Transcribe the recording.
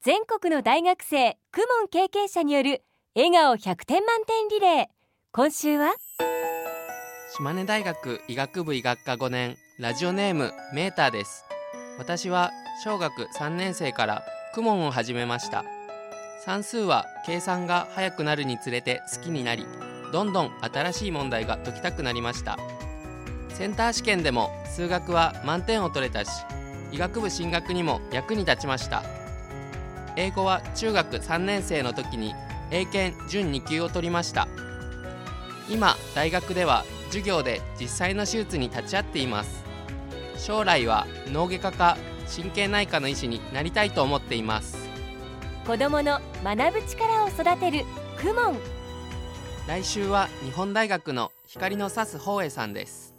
全国の大学生公文経験者による笑顔100点満点リレー。今週は島根大学医学部医学科5年、ラジオネームメーターです。私は小学3年生から公文を始めました。算数は計算が速くなるにつれて好きになり、どんどん新しい問題が解きたくなりました。センター試験でも数学は満点を取れたし、医学部進学にも役に立ちました。英語は中学3年生の時に英検準2級を取りました。今大学では授業で実際の手術に立ち会っています。将来は脳外科か神経内科の医師になりたいと思っています。 子どもの学ぶ力を育てる公文。 来週は日本大学の光の差す宝永さんです。